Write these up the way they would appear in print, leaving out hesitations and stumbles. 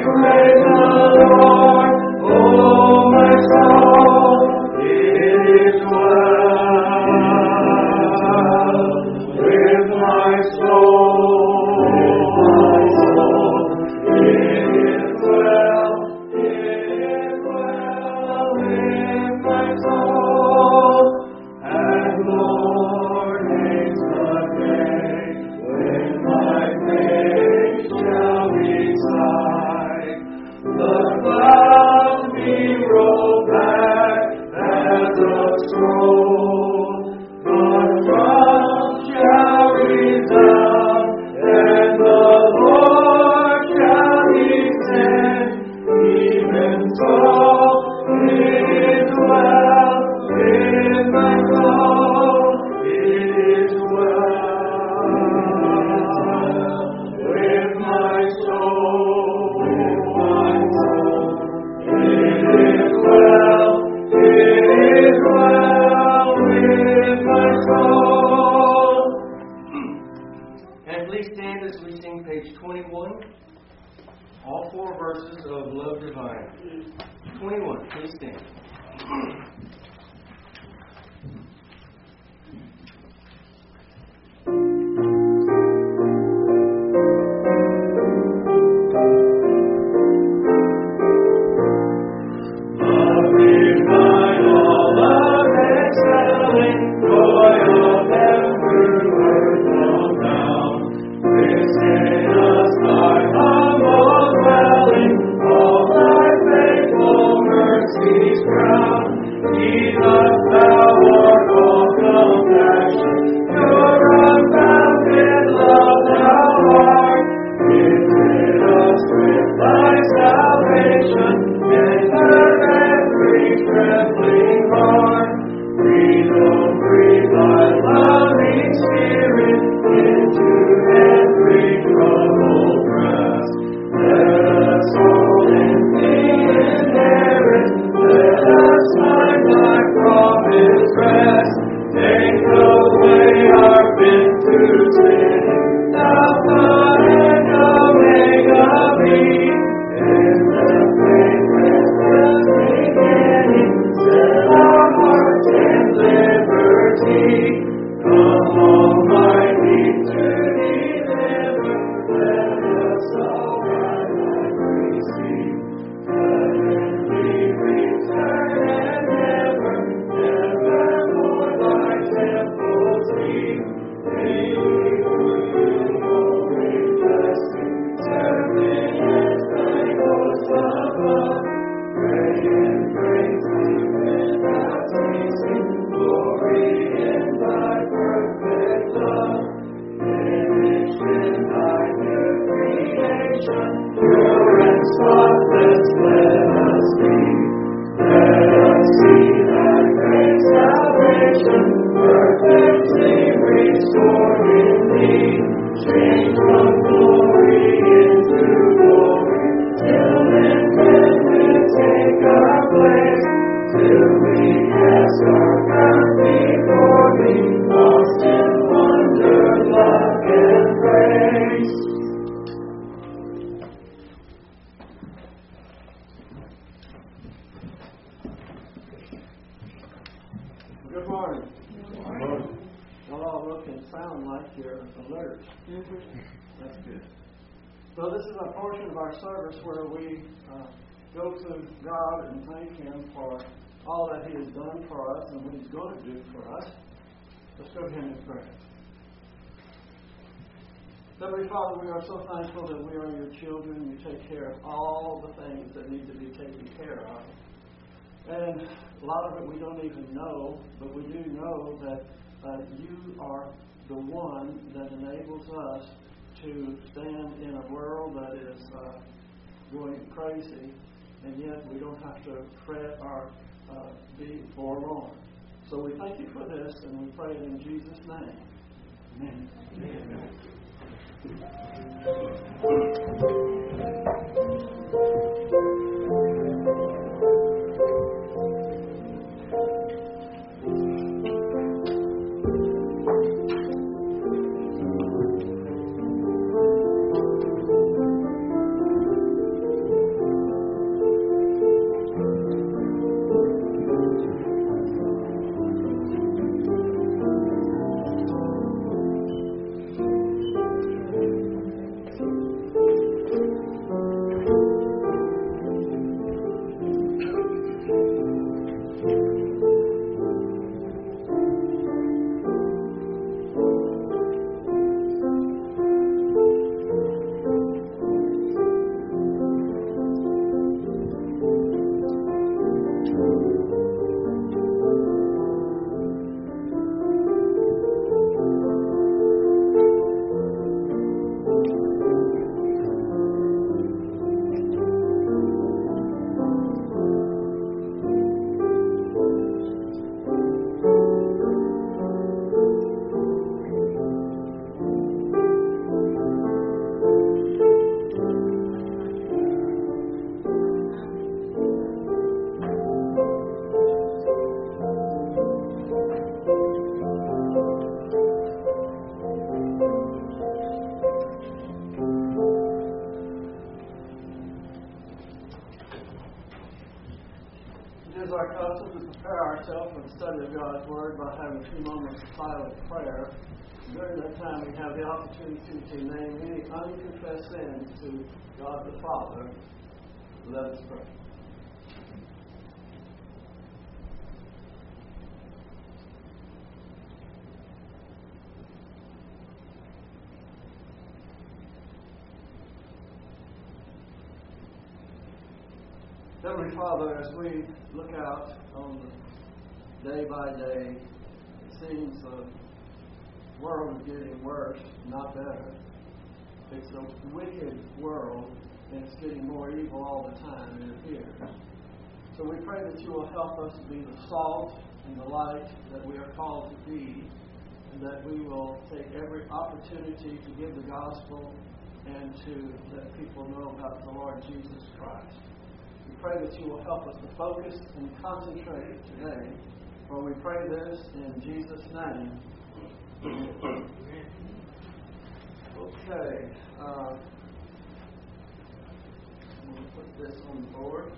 Heavenly Father, we are so thankful that we are your children. You take care of all the things that need to be taken care of. And a lot of it we don't even know, but we do know that you are the one that enables us to stand in a world that is going crazy, and yet we don't have to fret or be forlorn. So we thank you for this, and we pray it in Jesus' name. Amen. Amen. is our custom to prepare ourselves for the study of God's Word by having 2 moments of silent prayer. During that time, we have the opportunity to name any unconfessed sins to God the Father. Let us pray. Heavenly Father, as we look out on the day by day, it seems the world is getting worse, not better. It's a wicked world, and it's getting more evil all the time, it appears. So we pray that you will help us to be the salt and the light that we are called to be, and that we will take every opportunity to give the gospel and to let people know about the Lord Jesus Christ. We pray that you will help us to focus and concentrate today, for we pray this in Jesus' name. Okay. I'm going to put this on the board.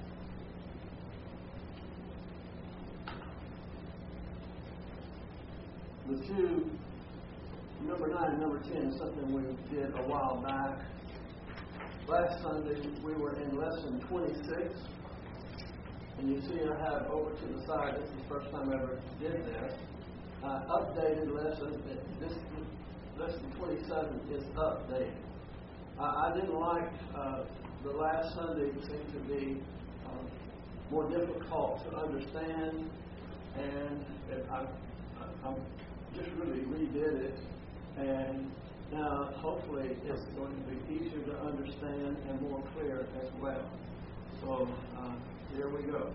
The two, number 9 and number 10 is something we did a while back. Last Sunday, we were in lesson 26, and you see I have over to the side, this is the first time I ever did this, updated lesson. This lesson 27 is updated. I didn't like the last Sunday. It seemed to be more difficult to understand, and I just really redid it, and now, hopefully, it's going to be easier to understand and more clear as well. So, here we go.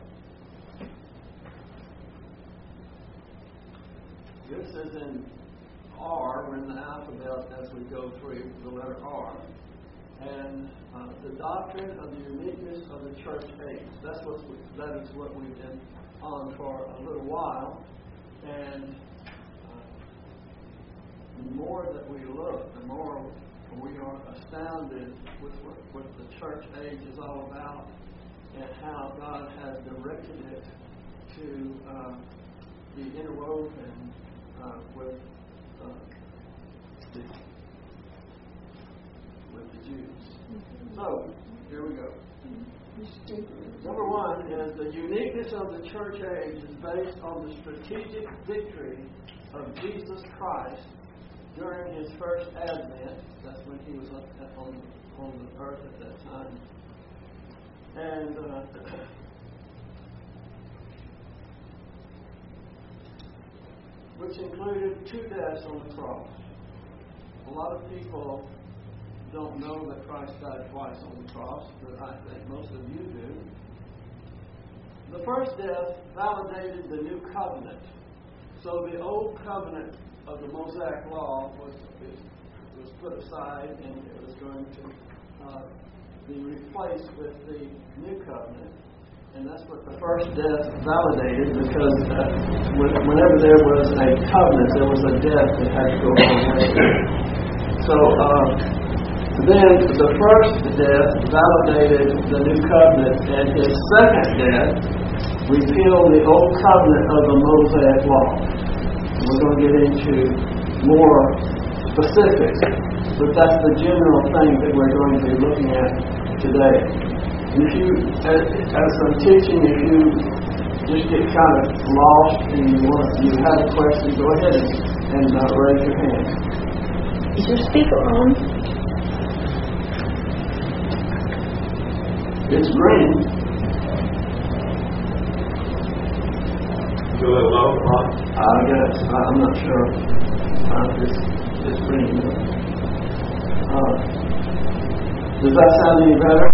This is in R. We're in the alphabet as we go through the letter R. And the doctrine of the uniqueness of the church age. That is what we've been on for a little while. And the more that we look, the more we are astounded with what the church age is all about and how God has directed it to be interwoven with the Jews. So, here we go. Number 1 is the uniqueness of the church age is based on the strategic victory of Jesus Christ during his first advent. That's when he was on the earth at that time. And which included 2 deaths on the cross. A lot of people don't know that Christ died twice on the cross, but I think most of you do. The first death validated the new covenant. So the old covenant of the Mosaic law was put aside, and it was going to be replaced with the new covenant. And that's what the first death validated, because whenever there was a covenant, there was a death that had to go on. So then the first death validated the new covenant, and his second death repealed the old covenant of the Mosaic law. We're going to get into more specifics, but that's the general thing that we're going to be looking at today. And if you, as I'm teaching, if you just get kind of lost and you have a question, go ahead and raise your hand. Is your speaker on? It's green. A little low, Ron? I guess. I'm not sure. It's green. Does that sound any better?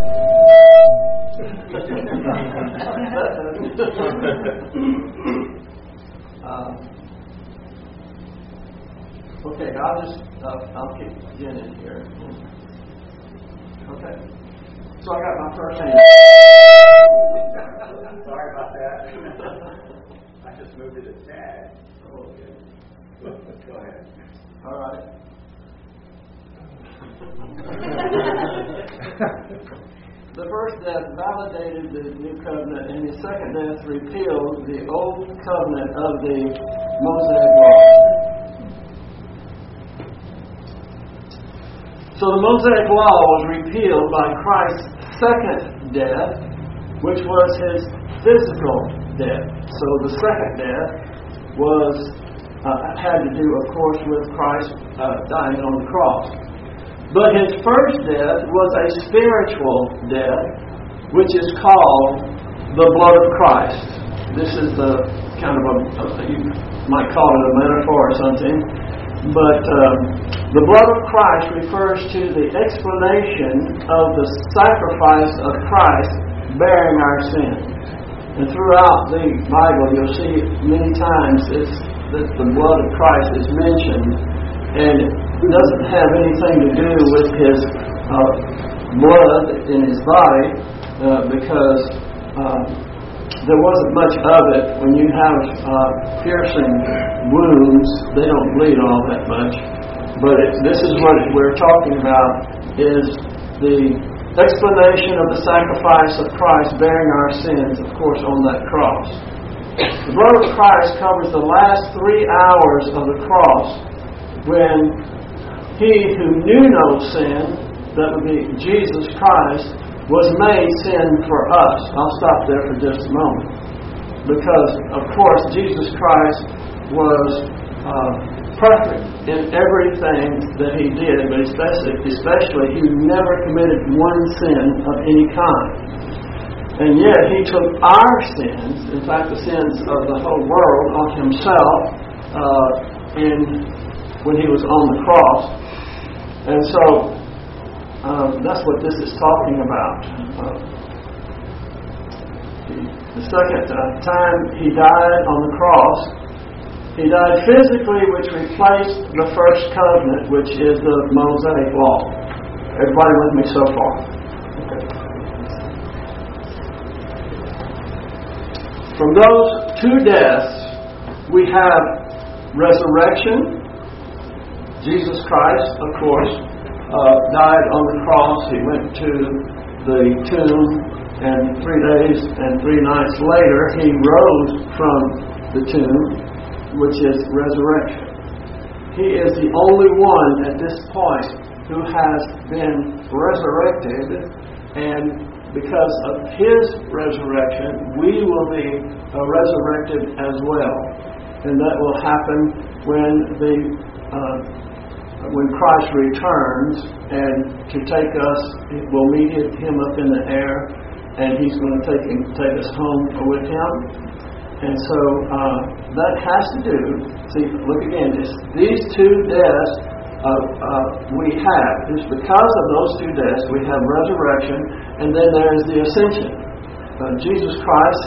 Okay, I'll keep beginning here. Okay. So I got my first hand. Sorry about that. I just moved it a tad. Okay. Go ahead. All right. The first death validated the new covenant, and his second death repealed the old covenant of the Mosaic law. So the Mosaic law was repealed by Christ's second death, which was his physical death. So the second death had to do, of course, with Christ dying on the cross. But his first death was a spiritual death, which is called the blood of Christ. This is the kind of you might call it a metaphor or something. But the blood of Christ refers to the explanation of the sacrifice of Christ bearing our sins. And throughout the Bible, you'll see many times that the blood of Christ is mentioned, and it doesn't have anything to do with his blood in his body, because there wasn't much of it. When you have piercing wounds, they don't bleed all that much. But this is what we're talking about, is the explanation of the sacrifice of Christ bearing our sins, of course, on that cross. The blood of Christ covers the last 3 hours of the cross, when he who knew no sin, that would be Jesus Christ, was made sin for us. I'll stop there for just a moment. Because, of course, Jesus Christ was perfect in everything that he did, but especially he never committed one sin of any kind. And yet he took our sins, in fact the sins of the whole world, on himself when he was on the cross. And so that's what this is talking about. The second time he died on the cross, he died physically, which replaced the first covenant, which is the Mosaic law. Everybody with me so far? Okay. From those 2 deaths, we have resurrection. Jesus Christ, of course, died on the cross. He went to the tomb, and 3 days and 3 nights later, he rose from the tomb, which is resurrection. He is the only one at this point who has been resurrected, and because of his resurrection, we will be resurrected as well. And that will happen when Christ returns, and to take us, we'll meet him up in the air, and he's going to take us home with him. And so that has to do, look again, these 2 deaths we have. It's because of those 2 deaths we have resurrection, and then there is the ascension. Jesus Christ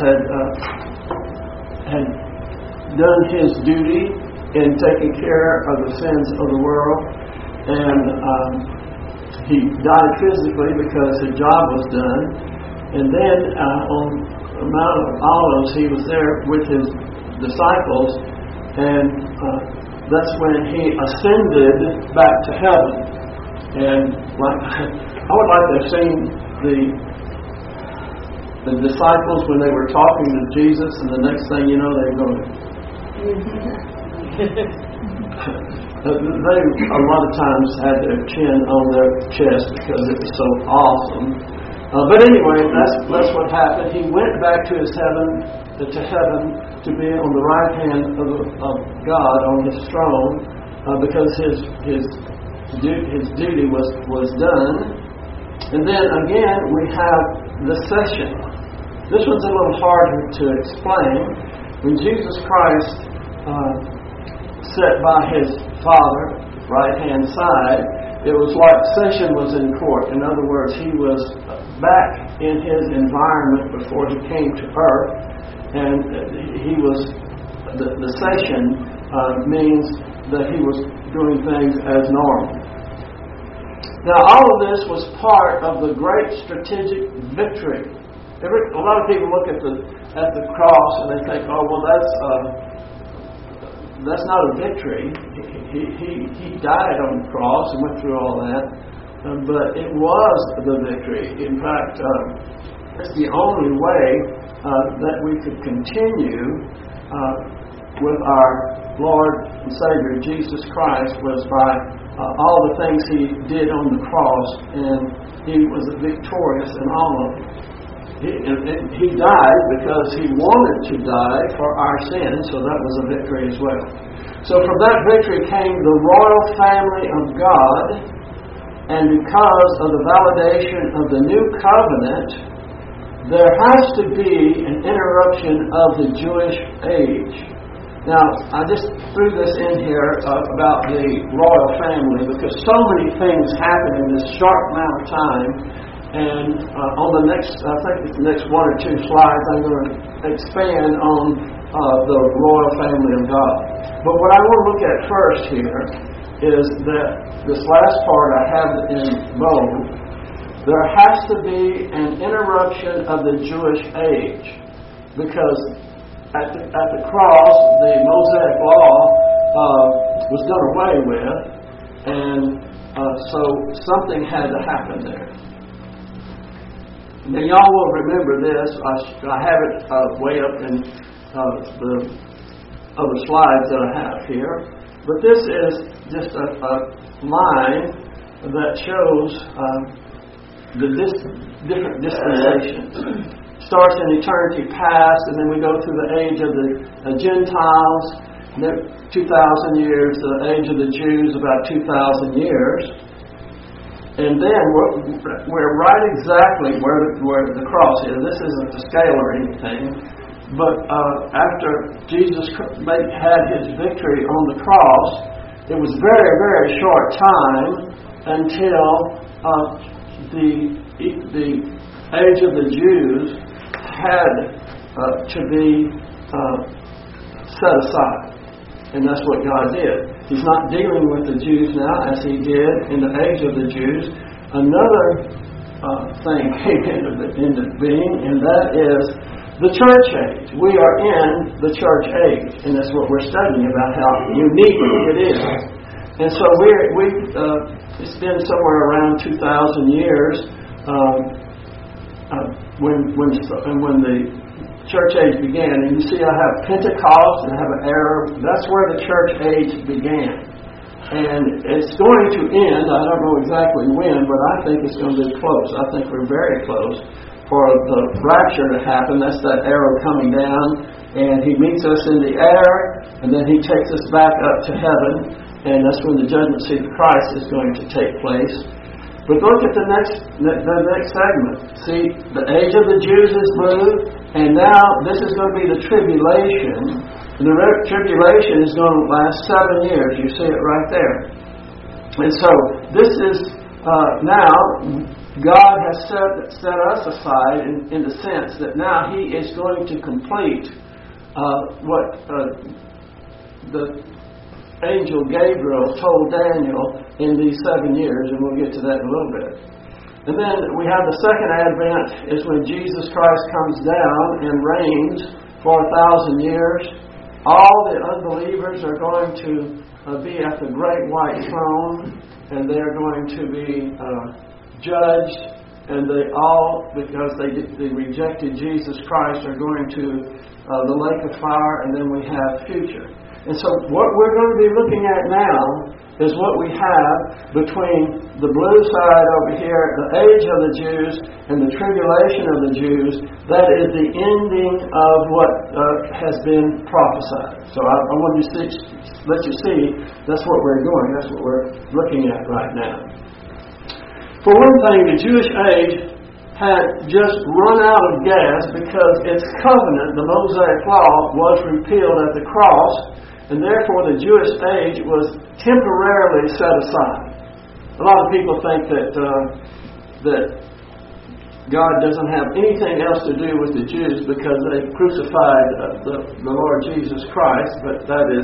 had done his duty in taking care of the sins of the world, and he died physically because his job was done. And then on the Mount of Olives, he was there with his disciples, and that's when he ascended back to heaven. And I would like to have seen the disciples when they were talking to Jesus, and the next thing you know, they were going. They a lot of times had their chin on their chest because it was so awesome. But anyway, that's what happened. He went back to heaven to be on the right hand of God on His throne because his duty was done. And then again we have the session. This one's a little harder to explain. When Jesus Christ sat by His Father, right-hand side, it was like session was in court. In other words, He was back in His environment before He came to earth, and He was the session means that He was doing things as normal. Now, all of this was part of the great strategic victory. A lot of people look at the cross and they think, "Oh, well, that's not a victory. He died on the cross and went through all that." but it was the victory. In fact, it's the only way that we could continue with our Lord and Savior Jesus Christ was by all the things He did on the cross, and He was victorious in all of them. He died because He wanted to die for our sins, so that was a victory as well. So from that victory came the royal family of God, and because of the validation of the new covenant, there has to be an interruption of the Jewish age. Now, I just threw this in here about the royal family because so many things happen in this short amount of time. And on the next, I think the next one or two slides, I'm going to expand on the royal family of God. But what I want to look at first here is that this last part I have in bold. There has to be an interruption of the Jewish age, because at the cross, the Mosaic law was done away with, and so something had to happen there. Now, y'all will remember this. I have it way up in the other slides that I have here. But this is just a line that shows the different dispensations. Starts in eternity past, and then we go through the age of the Gentiles, 2,000 years, the age of the Jews, about 2,000 years. And then we're right exactly where the cross is. This isn't to scale or anything, but after Jesus had His victory on the cross, it was very, very short time until the age of the Jews had to be set aside. And that's what God did. He's not dealing with the Jews now as He did in the age of the Jews. Another thing came into being, and that is the church age. We are in the church age, and that's what we're studying about, how unique it is. And so it's been somewhere around 2,000 years when the church age began. And you see I have Pentecost and I have an era. That's where the church age began. And it's going to end, I don't know exactly when, but I think it's going to be close. I think we're very close for the rapture to happen. That's that arrow coming down, and He meets us in the air, and then He takes us back up to heaven, and that's when the judgment seat of Christ is going to take place. But look at the next segment. See, the age of the Jews is blue, and now this is going to be the tribulation. And the tribulation is going to last 7 years. You see it right there. And so this is now God has set us aside in the sense that now He is going to complete what the angel Gabriel told Daniel in these 7 years, and we'll get to that in a little bit. And then we have the second advent is when Jesus Christ comes down and reigns for 1,000 years. All the unbelievers are going to be at the great white throne, and they are going to be judged, and they all, because they rejected Jesus Christ, are going to the lake of fire, and then we have future. And so what we're going to be looking at now is what we have between the blue side over here, the age of the Jews, and the tribulation of the Jews. That is the ending of what has been prophesied. So I want to let you see that's what we're doing. That's what we're looking at right now. For one thing, the Jewish age had just run out of gas because its covenant, the Mosaic Law, was repealed at the cross, and therefore the Jewish age was temporarily set aside. A lot of people think that God doesn't have anything else to do with the Jews because they crucified the Lord Jesus Christ, but that is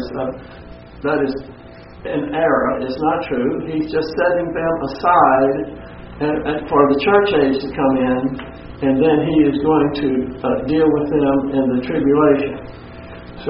an error. It's not true. He's just setting them aside and for the church age to come in, and then He is going to deal with them in the tribulation. So,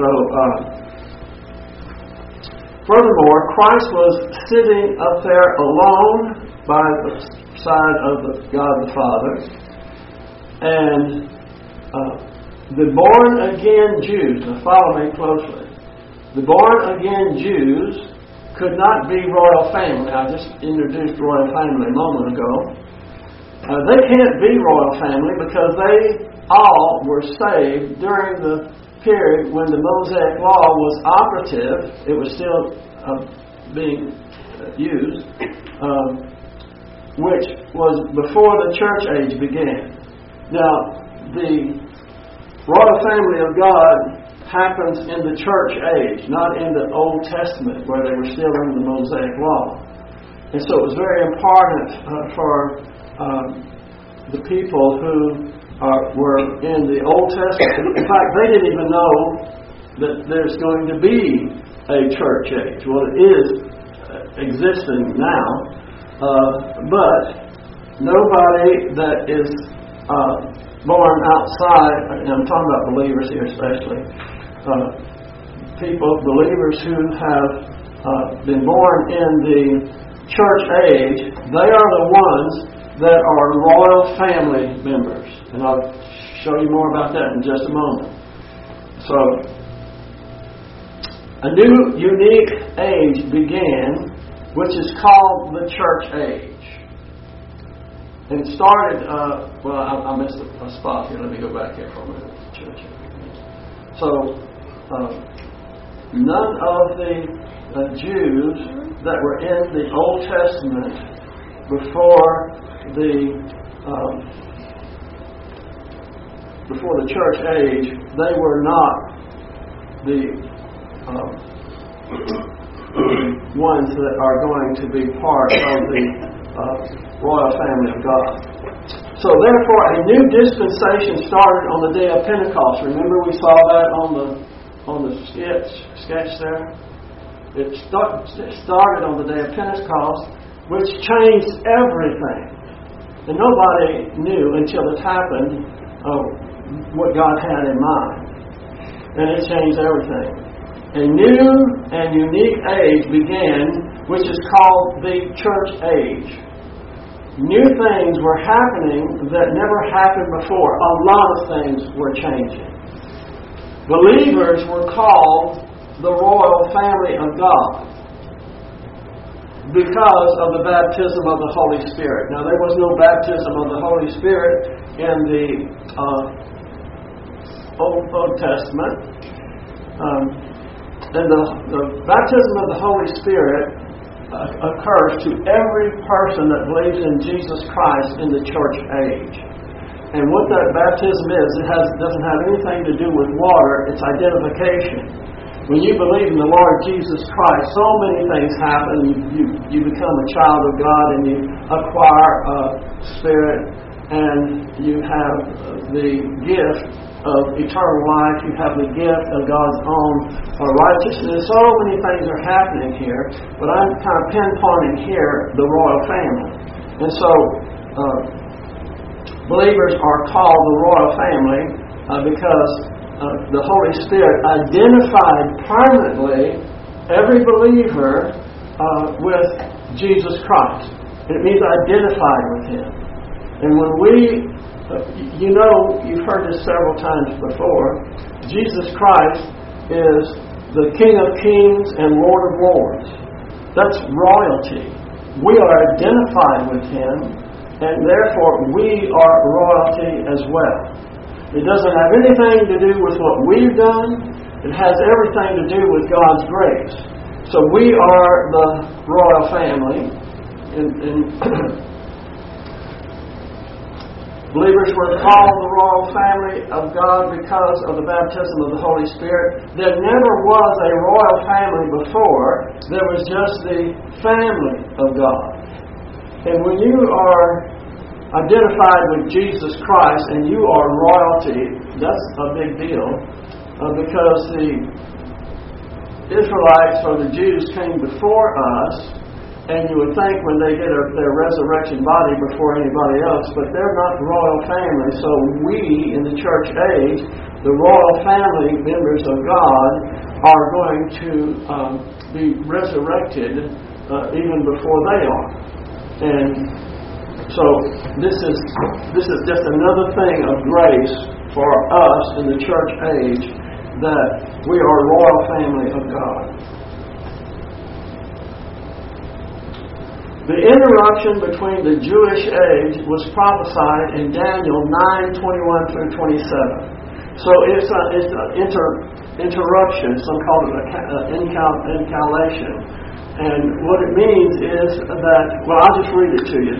furthermore, Christ was sitting up there alone by the side of God the Father. And the born-again Jews, now follow me closely, the born-again Jews could not be royal family. I just introduced royal family a moment ago. They can't be royal family because they all were saved during the period when the Mosaic Law was operative. It was still being used, which was before the church age began. Now, the royal family of God happens in the church age, not in the Old Testament where they were still under the Mosaic Law. And so it was very important for the people who were in the Old Testament. In fact, they didn't even know that there's going to be a church age. Well, it is existing now, but nobody that is born outside, and I'm talking about believers here especially, believers who have been born in the church age, they are the ones that are royal family members. And I'll show you more about that in just a moment. So, a new unique age began, which is called the church age. And it started, I missed a spot here. Let me go back here for a minute. Church age. So, none of the Jews that were in the Old Testament before the church age, they were not the ones that are going to be part of the royal family of God. So therefore, a new dispensation started on the day of Pentecost. Remember, we saw that on the sketch there. It started on the day of Pentecost, which changed everything. And nobody knew until it happened what God had in mind. And it changed everything. A new and unique age began, which is called the church age. New things were happening that never happened before. A lot of things were changing. Believers were called the royal family of God because of the baptism of the Holy Spirit. Now, there was no baptism of the Holy Spirit in the Old Testament. And the baptism of the Holy Spirit occurs to every person that believes in Jesus Christ in the church age. And what that baptism is, doesn't have anything to do with water. It's identification. When you believe in the Lord Jesus Christ, so many things happen. You become a child of God, and you acquire a spirit, and you have the gift of eternal life. You have the gift of God's own righteousness. So many things are happening here, but I'm kind of pinpointing here the royal family. And so, believers are called the royal family because the Holy Spirit identified permanently every believer with Jesus Christ. It means identified with Him. And when you've heard this several times before, Jesus Christ is the King of Kings and Lord of Lords. That's royalty. We are identified with Him, and therefore we are royalty as well. It doesn't have anything to do with what we've done. It has everything to do with God's grace. So we are the royal family. Believers were called the royal family of God because of the baptism of the Holy Spirit. There never was a royal family before. There was just the family of God. And when you are identified with Jesus Christ and you are royalty, that's a big deal because the Israelites or the Jews came before us, and you would think when they get their resurrection body before anybody else, but they're not the royal family. So we, in the church age, the royal family members of God, are going to be resurrected even before they are. And so this is just another thing of grace for us in the church age, that we are a royal family of God. The interruption between the Jewish age was prophesied in Daniel 9:21 through 27. So it's an interruption, some call it an incarnation. And what it means is that, well, I'll just read it to you.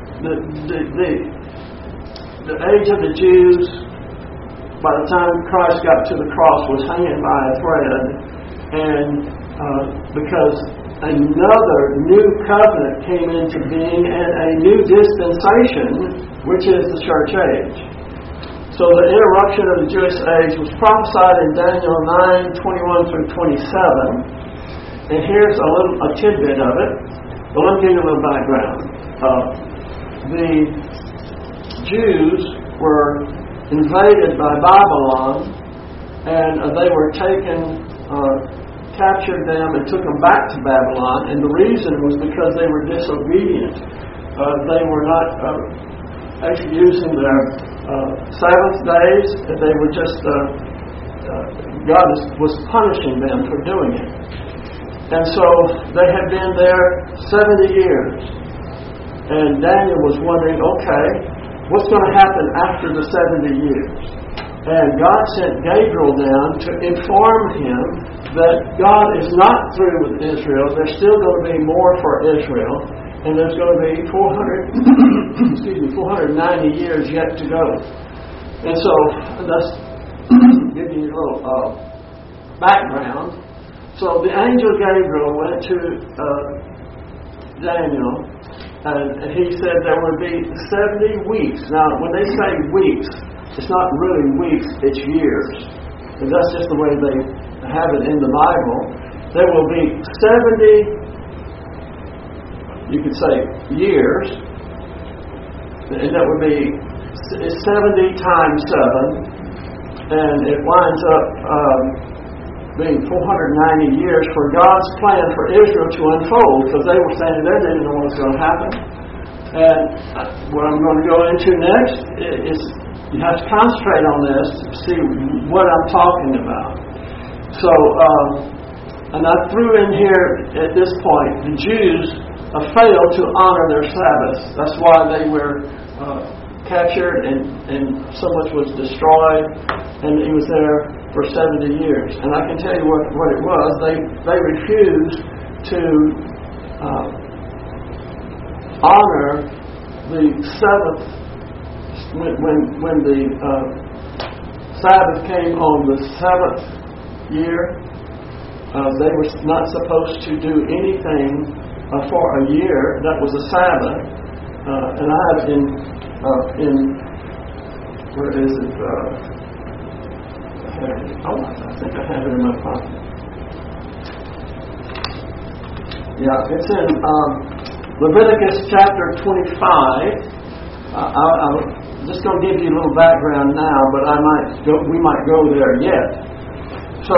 The age of the Jews, by the time Christ got to the cross, was hanging by a thread, and because another new covenant came into being and a new dispensation, which is the church age. So the interruption of the Jewish age was prophesied in Daniel 9:21 through 27. And here's a tidbit of it. Well, let me give you a little background. The Jews were invaded by Babylon, and they were captured them and took them back to Babylon. And the reason was because they were disobedient. They were not actually using their Sabbath days. They were just, God was punishing them for doing it. And so they had been there 70 years. And Daniel was wondering, okay, what's going to happen after the 70 years? And God sent Gabriel down to inform him that God is not through with Israel. There's still going to be more for Israel. And there's going to be 490 years yet to go. And so that's giving you a little background. So the angel Gabriel went to Daniel, and he said there would be 70 weeks. Now, when they say weeks, it's not really weeks, it's years. And that's just the way they have it in the Bible. There will be 70, you could say, years, and that would be 70 times 7, and it winds up being 490 years for God's plan for Israel to unfold, because they were standing there, they didn't know what was going to happen. And what I'm going to go into next is you have to concentrate on this to see what I'm talking about. So, and I threw in here at this point, the Jews failed to honor their Sabbaths. That's why they were captured and so much was destroyed, and he was there for 70 years. And I can tell you what it was. They refused to honor the Sabbath when the Sabbath came on the 7th year. They were not supposed to do anything for a year. That was a Sabbath. And I have in where is it? I think I have it in my pocket. Yeah, it's in Leviticus chapter 25. I'm just going to give you a little background now, but we might go there yet. So,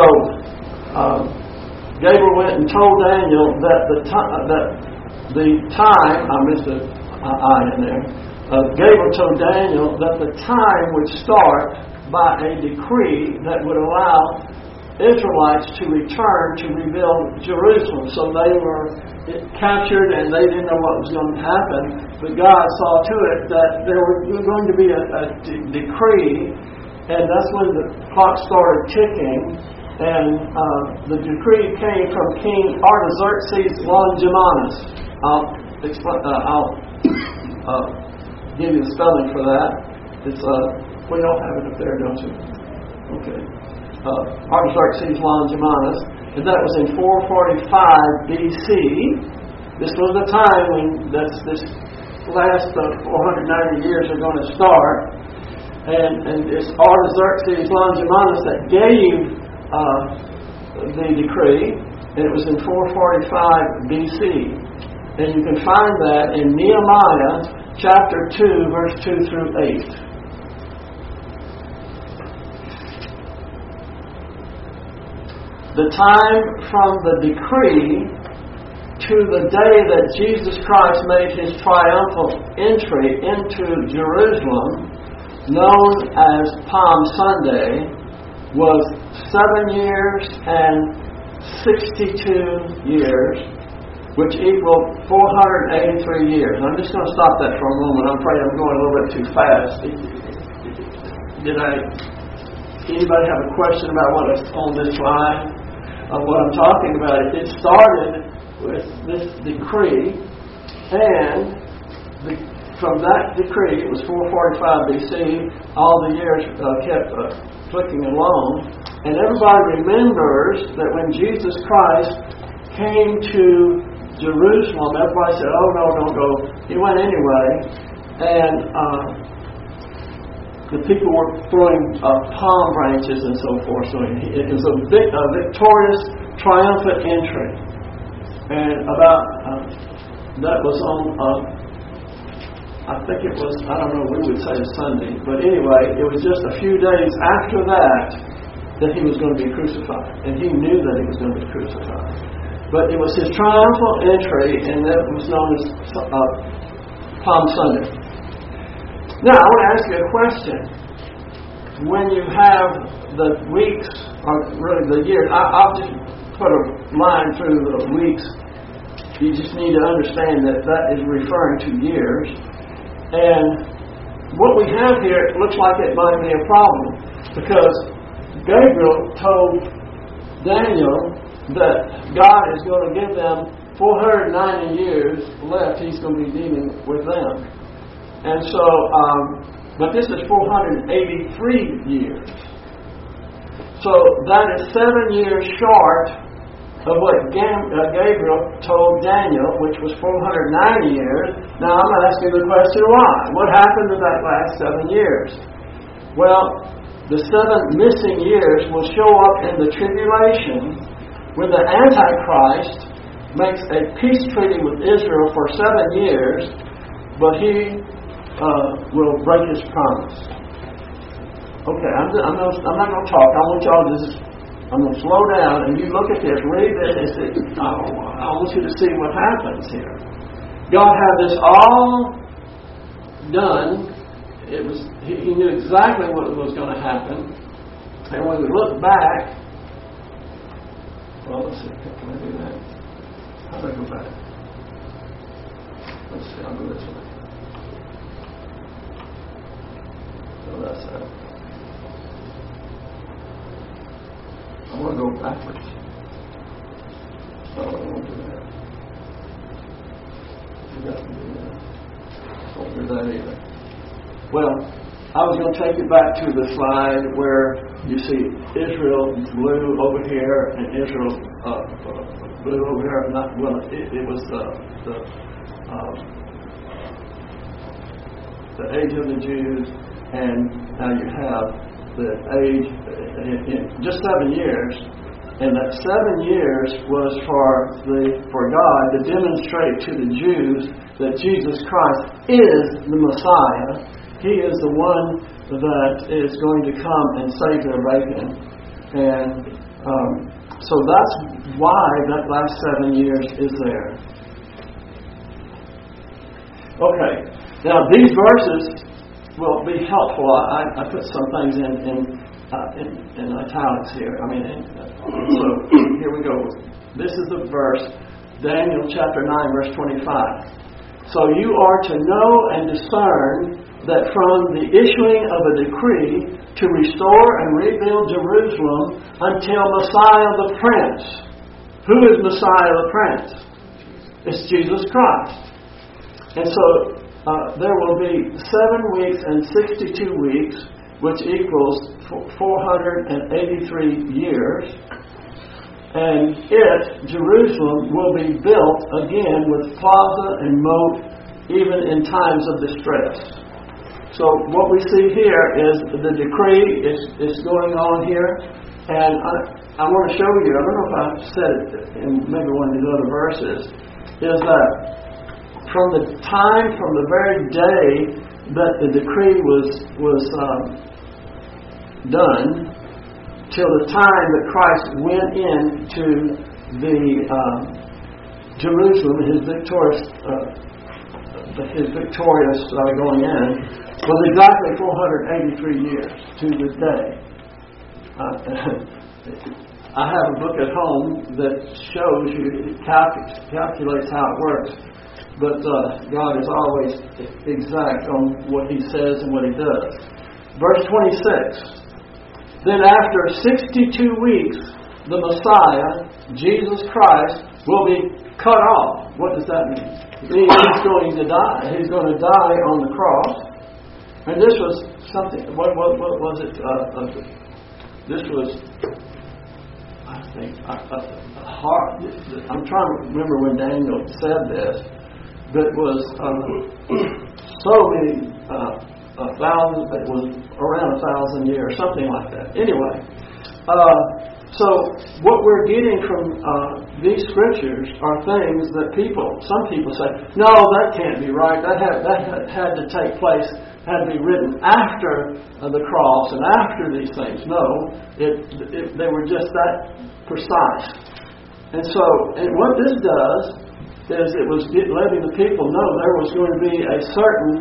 Gabriel went and told Daniel that the time, I missed an I in there. Gabriel told Daniel that the time would start by a decree that would allow Israelites to return to rebuild Jerusalem. So they were captured and they didn't know what was going to happen, but God saw to it that there was going to be a decree, and that's when the clock started ticking. And the decree came from King Artaxerxes Longimanus. I'll give you the spelling for that. It's we all have it up there, don't you? Okay. Artaxerxes Longimanus, and that was in 445 BC. This was the time when this last 490 years are going to start, and it's Artaxerxes Longimanus that gave the decree, and it was in 445 BC. And you can find that in Nehemiah chapter 2, verse 2 through 8. The time from the decree to the day that Jesus Christ made his triumphal entry into Jerusalem, known as Palm Sunday, was 7 years and 62 years, which equaled 483 years. I'm just going to stop that for a moment. I'm afraid I'm going a little bit too fast. Anybody have a question about what is on this slide? What I'm talking about? It started with this decree, and from that decree, it was 445 BC, all the years kept clicking along, and everybody remembers that when Jesus Christ came to Jerusalem, everybody said, "Oh no, don't go." He went anyway, and the people were throwing palm branches and so forth. So it was a victorious, triumphant entry. And about that was on, I think it was, I don't know, we would say Sunday, but anyway, it was just a few days after that he was going to be crucified, and he knew that he was going to be crucified. But it was his triumphal entry, and that was known as Palm Sunday. Now, I want to ask you a question. When you have the weeks, or really the years, I'll just put a line through the weeks. You just need to understand that is referring to years. And what we have here, it looks like it might be a problem, because Gabriel told Daniel that God is going to give them 490 years left. He's going to be dealing with them. And so, but this is 483 years. So that is 7 years short of what Gabriel told Daniel, which was 490 years. Now I'm asking the question, why? What happened to that last 7 years? Well, the 7 missing years will show up in the tribulation when the Antichrist makes a peace treaty with Israel for 7 years, but he will break his promise. Okay, I'm not going to talk. I want y'all to just, I'm going to slow down and you look at this, read this, and say, I want you to see what happens here. God had this all done. It was He knew exactly what was going to happen. And when we look back, well, let's see, can I do that? How do I go back? Let's see, I'll go this way. So that's that. I want to go backwards. No, I won't do that. You got to do that. Don't do that either. Well, I was going to take you back to the slide where you see Israel blue over here and Israel blue over here. Not well. It was the age of the Jews, and now you have the age in just 7 years, and that 7 years was for God to demonstrate to the Jews that Jesus Christ is the Messiah. He is the one that is going to come and save their bacon. And so that's why that last 7 years is there. Okay, now these verses will be helpful. I put some things in italics here. So here we go. This is the verse, Daniel chapter 9, verse 25. So you are to know and discern that from the issuing of a decree to restore and rebuild Jerusalem until Messiah the Prince. Who is Messiah the Prince? It's Jesus Christ. And so there will be 7 weeks and 62 weeks, which equals 483 years. And Jerusalem, will be built again with plaza and moat, even in times of distress. So what we see here is the decree is going on here, and I want to show you, I don't know if I said it in maybe one of these other verses, is that from the very day that the decree was done, till the time that Christ went into Jerusalem, his victorious going in, was exactly 483 years to the day. I have a book at home that shows you, it calculates how it works. But God is always exact on what He says and what He does. Verse 26. Then after 62 weeks, the Messiah, Jesus Christ, will be cut off. What does that mean? It means He's going to die. He's going to die on the cross. And this was something, what was it? This was, I think, hard. I'm trying to remember when Daniel said this. That was so many thousands, it was around 1,000 years, something like that. Anyway, so what we're getting from these scriptures are things that some people say, no, that can't be right. That had to take place, had to be written after the cross and after these things. No, they were just that precise. And so, and what this does is it was letting the people know there was going to be a certain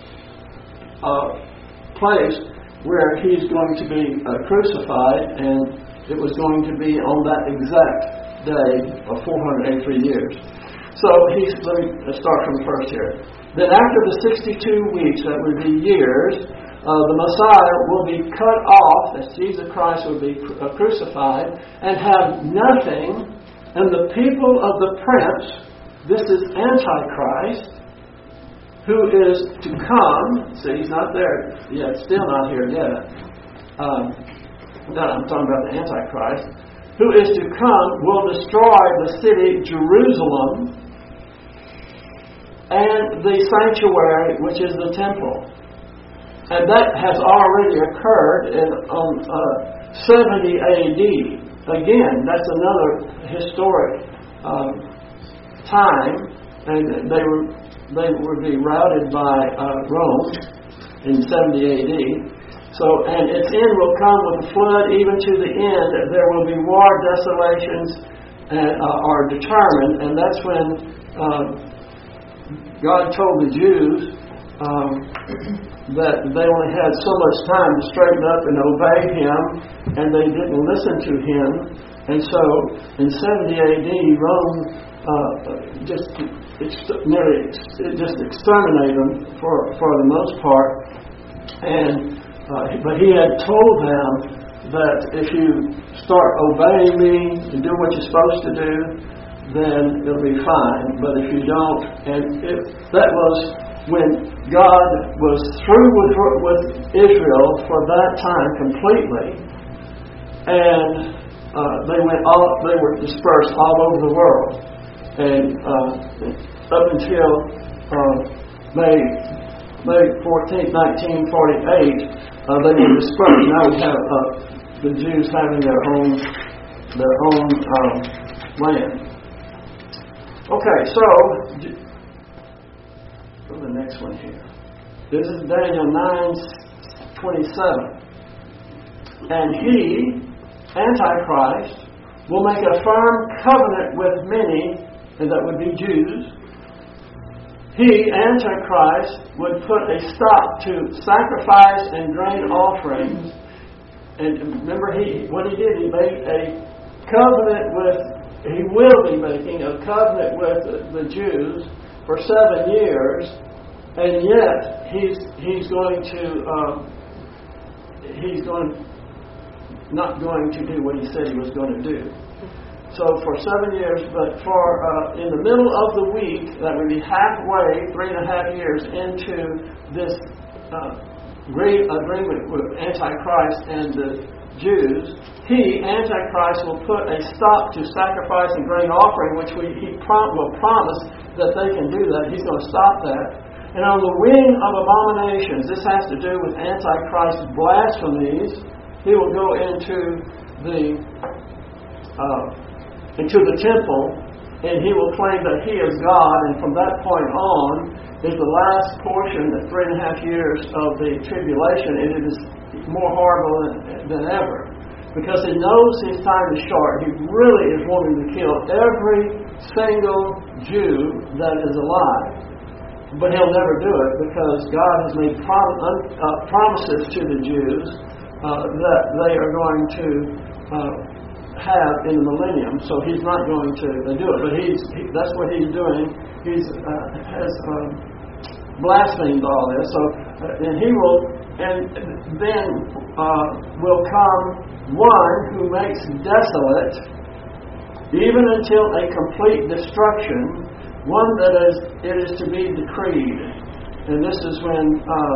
place where He's going to be crucified, and it was going to be on that exact day of 483 years. So let me start from first here. Then after the 62 weeks, that would be years, the Messiah will be cut off, as Jesus Christ will be crucified, and have nothing, and the people of the prince, this is Antichrist, who is to come. See, he's not there yet, still not here yet. No, I'm talking about the Antichrist. Who is to come will destroy the city Jerusalem and the sanctuary, which is the temple. And that has already occurred on 70 A.D. Again, that's another historic time, and they would be routed by Rome in 70 A.D. So, and its end will come with a flood, even to the end. There will be war, desolations are determined, and that's when God told the Jews that they only had so much time to straighten up and obey Him, and they didn't listen to Him. And so, in 70 A.D., Rome just exterminated them for the most part. And but He had told them that if you start obeying Me and do what you're supposed to do, then it'll be fine. But if you don't, and that was when God was through with Israel for that time completely, and they were dispersed all over the world, and up until May 14th, 1948, they were dispersed. Now we have the Jews having their own land. Okay, so go to the next one here. This is Daniel 9:27. And he, Antichrist, will make a firm covenant with many, and that would be Jews. He, Antichrist, would put a stop to sacrifice and grain offerings. And remember, what he did, he made a covenant he will be making a covenant with the Jews for 7 years, and yet he's not going to do what he said he was going to do. So for 7 years, but for in the middle of the week, that would be halfway, 3.5 years into this great agreement with Antichrist and the Jews, he, Antichrist, will put a stop to sacrifice and grain offering, which he will promise that they can do that. He's going to stop that. And on the wing of abominations, this has to do with Antichrist's blasphemies, he will go into the temple, and he will claim that he is God, and from that point on is the last portion, the 3.5 years of the tribulation, and it is more horrible than ever. Because he knows his time is short. He really is wanting to kill every single Jew that is alive. But He'll never do it because God has made promises to the Jews that they are going to have in the millennium. So He's not going to do it. But that's what He's doing. He has blasphemed all this. So, and He will, and then will come one who makes desolate, even until a complete destruction, one that it is to be decreed. And this is when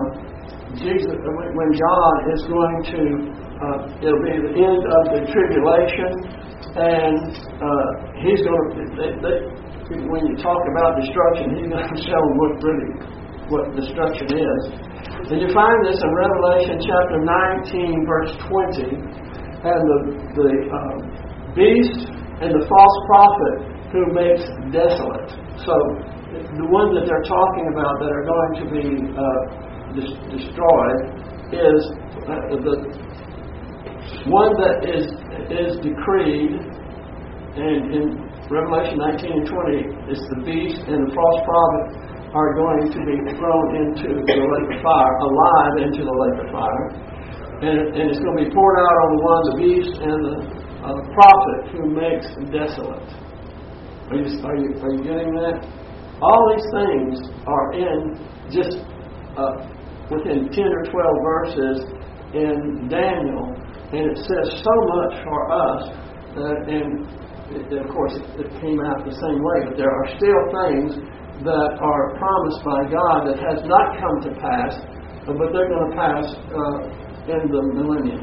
when God is going to, it'll be the end of the tribulation, and He's going to, when you talk about destruction, He's going to show them what destruction is. And you find this in Revelation chapter 19, verse 20, and the beast and the false prophet who makes desolate. So the ones that they're talking about that are going to be destroyed is the one that is decreed, and in Revelation 19 and 20, it's the beast and the false prophet are going to be thrown into the lake of fire, alive into the lake of fire. And it's going to be poured out on the one, the beast, and the prophet who makes desolate. Are you getting that? All these things are in just within 10 or 12 verses in Daniel, and it says so much for us. And of course, it came out the same way, but there are still things that are promised by God that has not come to pass, but they're going to pass in the millennium.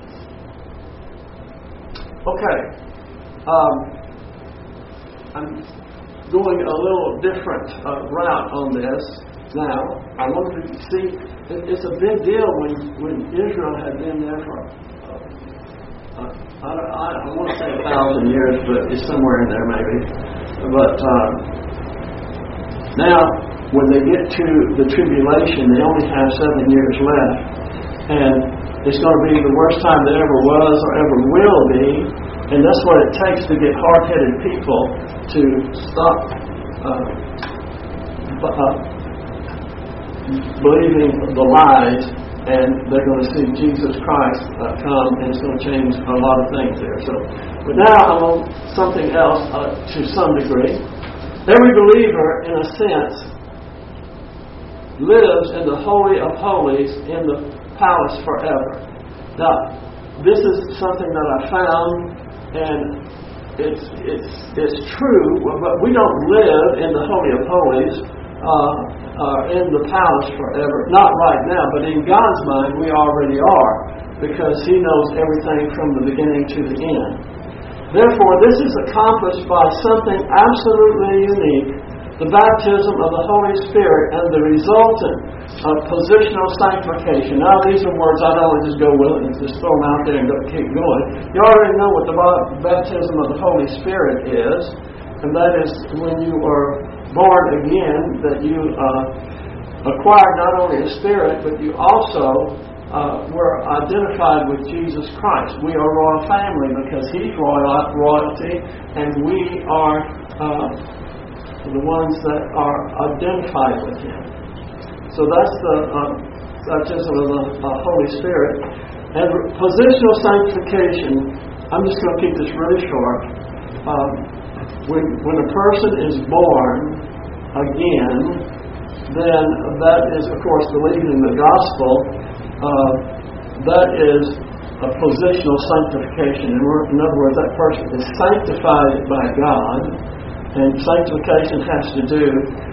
Okay. I'm going a little different route on this now. I want to see, it's a big deal when Israel had been there for, I want to say 1,000 years, but it's somewhere in there maybe. But now, when they get to the tribulation, they only have 7 years left. And it's going to be the worst time there ever was or ever will be. And that's what it takes to get hard-headed people to stop believing the lies, and they're going to see Jesus Christ come, and it's going to change a lot of things there. So, but now I'm on something else to some degree. Every believer, in a sense, lives in the Holy of Holies in the palace forever. Now, this is something that I found, and it's true, but we don't live in the Holy of Holies in the palace forever. Not right now, but in God's mind we already are, because He knows everything from the beginning to the end. Therefore, this is accomplished by something absolutely unique, the baptism of the Holy Spirit and the resultant positional sanctification. Now, these are words I don't want to just go with and just throw them out there and keep going. You already know what the baptism of the Holy Spirit is, and that is when you are born again, that you acquire not only a spirit, but you also were identified with Jesus Christ. We are royal family because He's royalty, and we are the ones that are identified with Him. So that's the baptism of the Holy Spirit. And positional sanctification, I'm just going to keep this really short. When a person is born again, then that is, of course, believing in the gospel. That is a positional sanctification. In other words, that person is sanctified by God, and sanctification has to do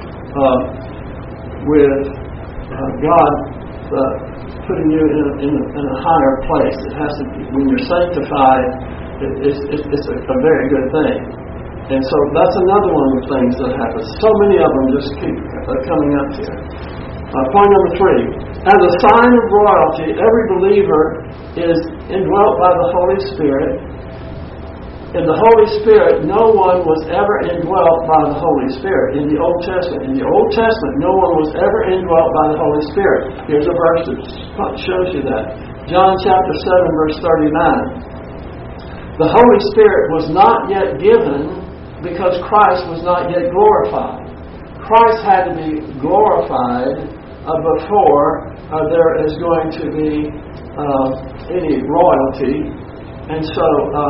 with God putting you in a higher place. It has to be, when you're sanctified, it's a very good thing. And so that's another one of the things that happens. So many of them just keep coming up here. Point number 3. As a sign of royalty, every believer is indwelt by the Holy Spirit. In the Holy Spirit, no one was ever indwelt by the Holy Spirit. In the Old Testament, no one was ever indwelt by the Holy Spirit. Here's a verse that shows you that. John chapter 7, verse 39. The Holy Spirit was not yet given, because Christ was not yet glorified. Christ had to be glorified before there is going to be any royalty. And so,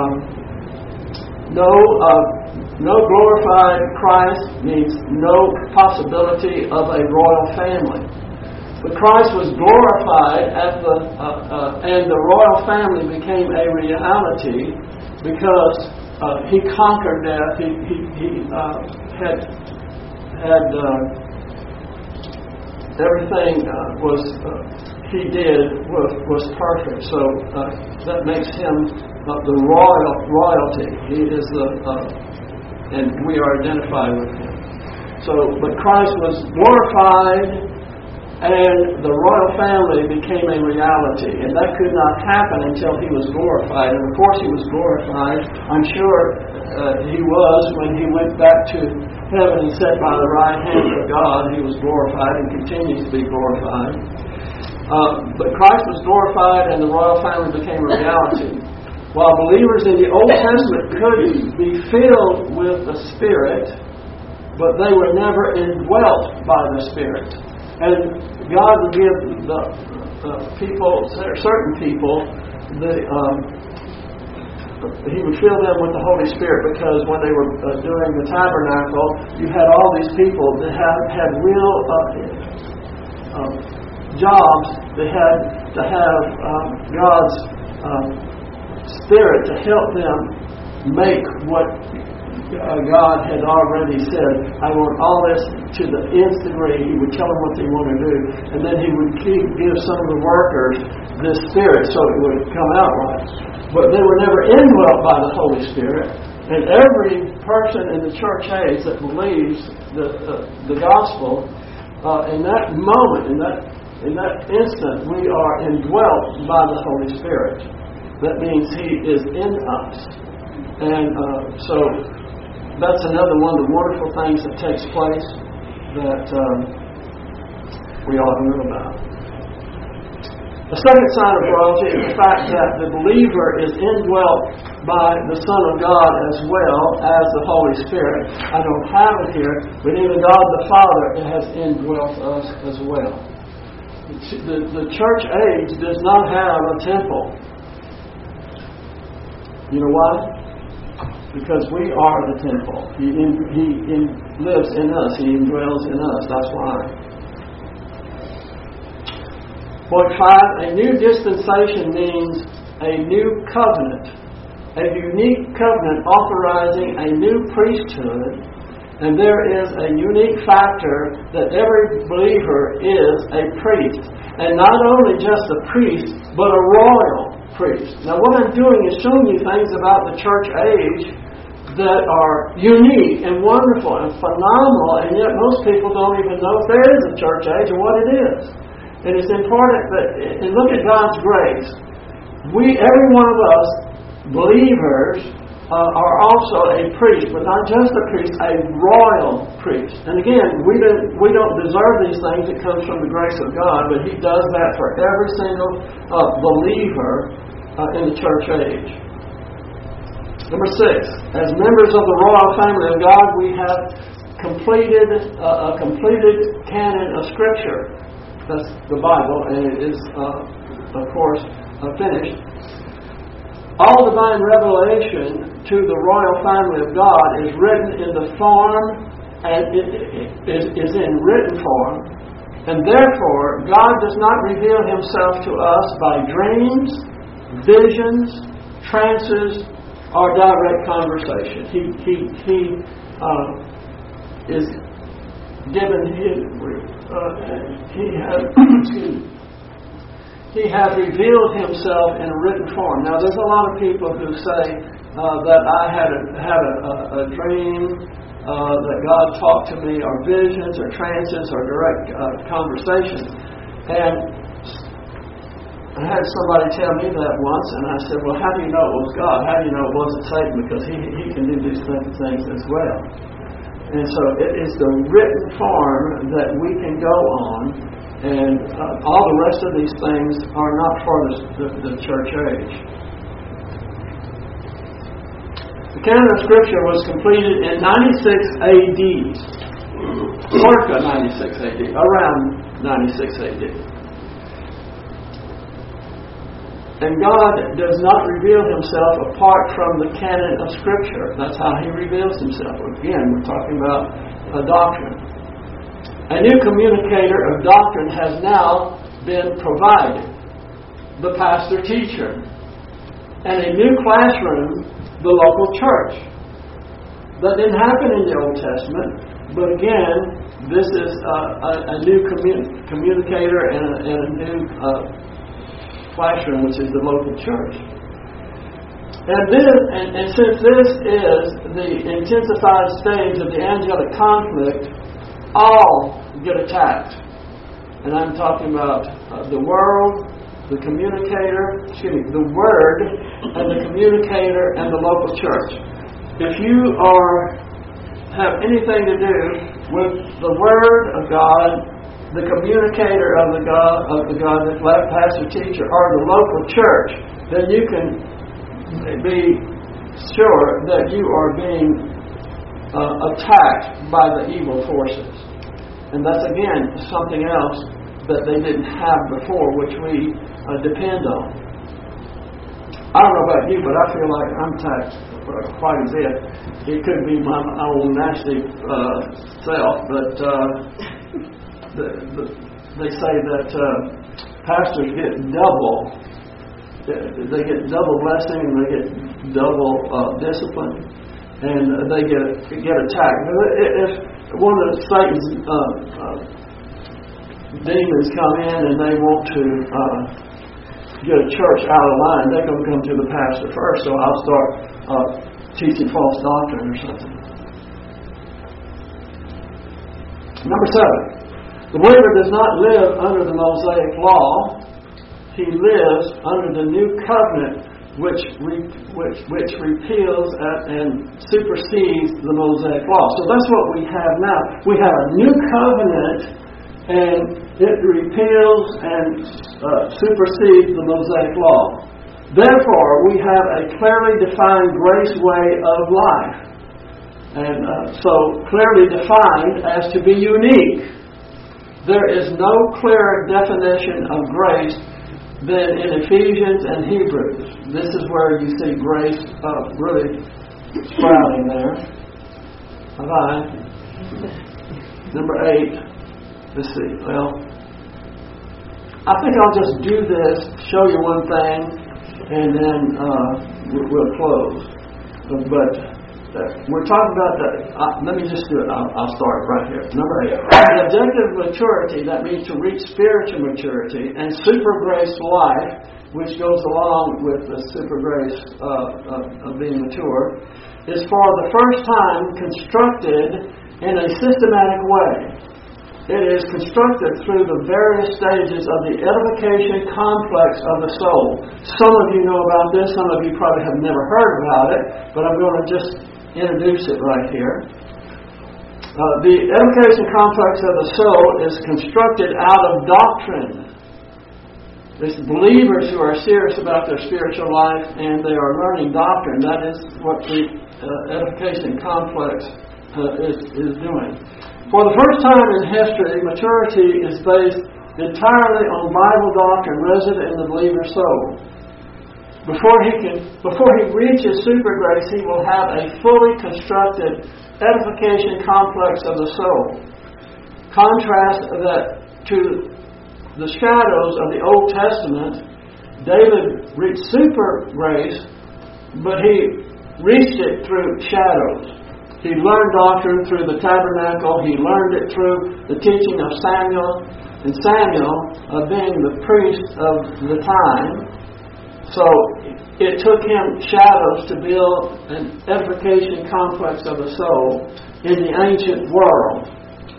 no glorified Christ means no possibility of a royal family. But Christ was glorified and the royal family became a reality because He conquered death. He had everything He did was perfect. So that makes Him the royalty. He is and we are identified with Him. So, but Christ was glorified, and the royal family became a reality, and that could not happen until He was glorified. And of course He was glorified. I'm sure He was when He went back to heaven and sat by the right hand of God. He was glorified and continues to be glorified. But Christ was glorified and the royal family became a reality. While believers in the Old Testament could be filled with the Spirit, but they were never indwelt by the Spirit. And God would give the people, certain people, He would fill them with the Holy Spirit, because when they were doing the tabernacle, you had all these people that had real jobs. They had to have God's Spirit to help them make what God had already said. I want all this to the nth degree. He would tell them what they want to do, and then He would give some of the workers this Spirit so it would come out right. But they were never indwelt by the Holy Spirit. And every person in the church age that believes the gospel, in that moment, in that instant, we are indwelt by the Holy Spirit. That means He is in us. And so that's another one of the wonderful things that takes place that we ought to know about. The second sign of royalty is the fact that the believer is indwelt by the Son of God as well as the Holy Spirit. I don't have it here, but even God the Father has indwelt us as well. The church age does not have a temple. You know why? Because we are the temple. He lives in us. He indwells in us. That's why. Point 5, a new dispensation means a new covenant. A unique covenant authorizing a new priesthood. And there is a unique factor that every believer is a priest. And not only just a priest, but a royal priest. Now what I'm doing is showing you things about the church age that are unique and wonderful and phenomenal, and yet most people don't even know if there is a church age or what it is. And it's important that, and look at God's grace. Every one of us, believers, are also a priest, but not just a priest, a royal priest. And again, we don't deserve these things. It comes from the grace of God, but He does that for every single believer in the church age. Number 6, as members of the royal family of God, we have completed a completed canon of Scripture. That's the Bible, and it is, of course, finished. All divine revelation to the royal family of God is written in the form, and it is in written form, and therefore God does not reveal Himself to us by dreams, visions, trances, or direct conversation. He is given He has revealed Himself in a written form. Now, there's a lot of people who say that I had a dream, that God talked to me, or visions, or trances, or direct conversations. And I had somebody tell me that once, and I said, well, how do you know it was God? How do you know it wasn't Satan? Because he can do these things as well. And so it is the written form that we can go on, and all the rest of these things are not for the church age. The canon of Scripture was completed in 96 AD. Circa 96 AD. Around 96 AD. And God does not reveal Himself apart from the canon of Scripture. That's how He reveals Himself. Again, we're talking about a doctrine. A new communicator of doctrine has now been provided. The pastor-teacher. And a new classroom, the local church. That didn't happen in the Old Testament. But again, this is a new communicator and a new classroom, which is the local church. And since this is the intensified stage of the angelic conflict, all get attacked. And I'm talking about the world, the communicator, the Word, and the communicator and the local church. If you have anything to do with the Word of God, the communicator of the God, the pastor teacher, or the local church, then you can be sure that you are being attacked by the evil forces. And that's again something else that they didn't have before, which we depend on. I don't know about you, but I feel like I'm attacked quite a bit. It could be my own nasty self, but they say that pastors get double. They get double blessing, and they get double discipline, and they get attacked. If one of Satan's demons come in and they want to get a church out of line, they're going to come to the pastor first. So I'll start teaching false doctrine or something. Number 7. The believer does not live under the Mosaic law. He lives under the new covenant, which repeals and supersedes the Mosaic law. So that's what we have now. We have a new covenant, and it repeals and supersedes the Mosaic law. Therefore, we have a clearly defined grace way of life. And so clearly defined as to be unique. There is no clearer definition of grace than in Ephesians and Hebrews. This is where you see grace really sprouting there. Alright. Number 8. Let's see. Well, I think I'll just do this, show you one thing, and then we'll close. But we're talking about let me just do it. I'll start right here. Number 8. The objective of maturity, that means to reach spiritual maturity, and super grace life, which goes along with the super grace of being mature, is for the first time constructed in a systematic way. It is constructed through the various stages of the edification complex of the soul. Some of you know about this, some of you probably have never heard about it, but I'm going to just introduce it right here. The edification complex of the soul is constructed out of doctrine. It's believers who are serious about their spiritual life and they are learning doctrine. That is what the edification complex is doing. For the first time in history, maturity is based entirely on Bible doctrine resident in the believer's soul. Before he reaches super grace, he will have a fully constructed edification complex of the soul. Contrast that to the shadows of the Old Testament. David reached super grace, but he reached it through shadows. He learned doctrine through the tabernacle. He learned it through the teaching of Samuel. And Samuel, being the priest of the time, so it took him shadows to build an edification complex of the soul in the ancient world.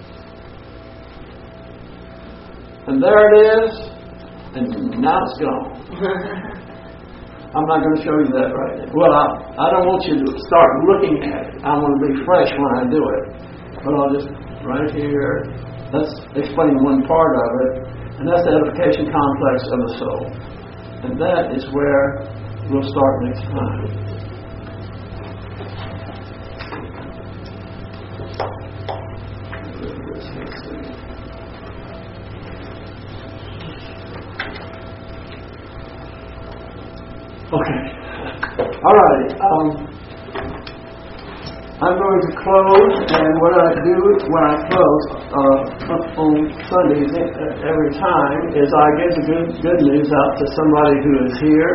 And there it is, and now it's gone. I'm not going to show you that right now. Well, I don't want you to start looking at it. I want to be fresh when I do it. But I'll just, right here, let's explain one part of it. And that's the edification complex of the soul. And that is where we'll start next time. Okay. All right. I'm going to close, and what I do when I close on Sundays every time is I give the good news out to somebody who is here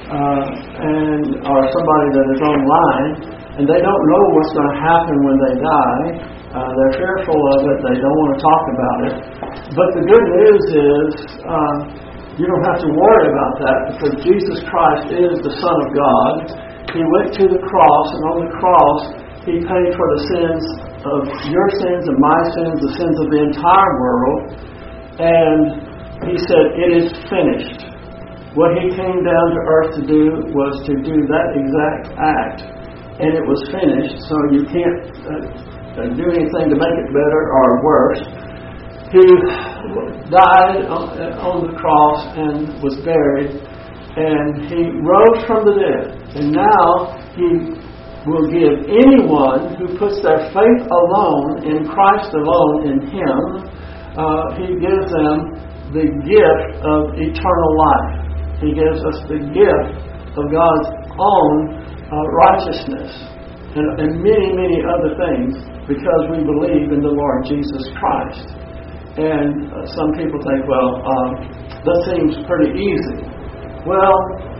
or somebody that is online, and they don't know what's going to happen when they die. They're fearful of it. They don't want to talk about it. But the good news is you don't have to worry about that, because Jesus Christ is the Son of God. He went to the cross, and on the cross He paid for the sins of your sins and my sins, the sins of the entire world. And He said, it is finished. What He came down to earth to do was to do that exact act. And it was finished, so you can't do anything to make it better or worse. He died on the cross and was buried. And He rose from the dead. And now He will give anyone who puts their faith alone in Christ alone, in Him, He gives them the gift of eternal life. He gives us the gift of God's own righteousness and many, many other things, because we believe in the Lord Jesus Christ. And some people think, well, that seems pretty easy. Well,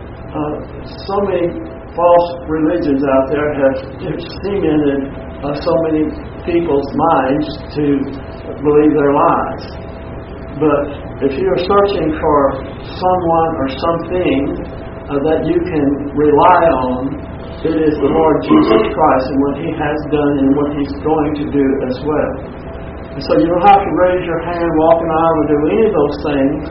so many false religions out there have cemented so many people's minds to believe their lies. But if you're searching for someone or something that you can rely on, it is the Lord Jesus Christ and what He has done and what He's going to do as well. And so you don't have to raise your hand, walk an aisle, or do any of those things.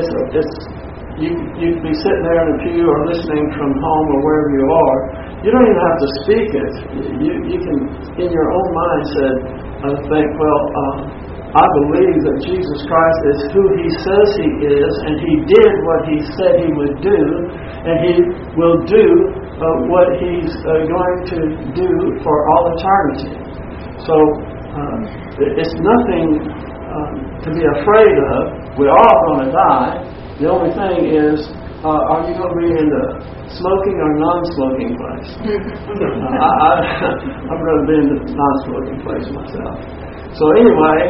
You could be sitting there in a pew or listening from home or wherever you are. You don't even have to speak it. You can, in your own mindset, think, well, I believe that Jesus Christ is who He says He is, and He did what He said He would do, and He will do what He's going to do for all eternity. So it's nothing to be afraid of. We're all going to die. The only thing is, are you going to be in the smoking or non-smoking place? I'd rather be in the non-smoking place myself. So anyway,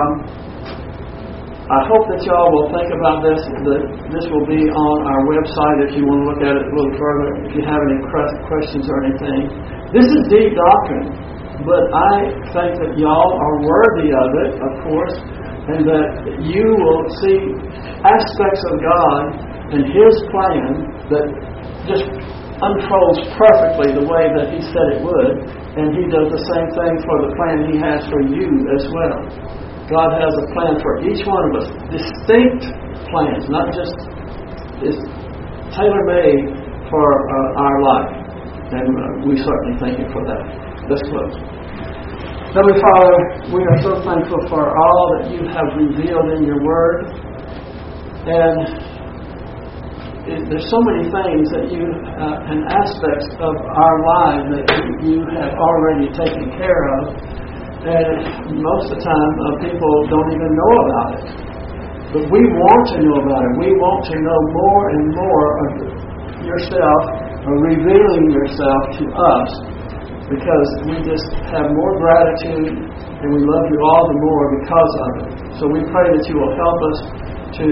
I hope that y'all will think about this. This will be on our website if you want to look at it a little further, if you have any questions or anything. This is deep doctrine, but I think that y'all are worthy of it, of course, and that you will see aspects of God and His plan that just unfolds perfectly the way that He said it would, and He does the same thing for the plan He has for you as well. God has a plan for each one of us, distinct plans, not just tailor-made for our life, and we certainly thank Him for that. Let's close. Heavenly Father, we are so thankful for all that You have revealed in Your Word. And there's so many things that You and aspects of our lives that You have already taken care of. And most of the time, people don't even know about it. But we want to know about it. We want to know more and more of Yourself, or revealing Yourself to us, because we just have more gratitude and we love You all the more because of it. So we pray that You will help us to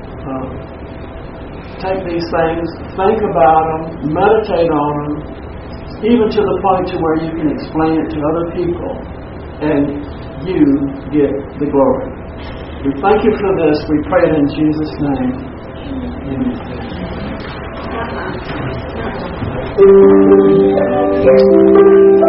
take these things, think about them, meditate on them, even to the point to where you can explain it to other people and You get the glory. We thank You for this. We pray it in Jesus' name. Amen.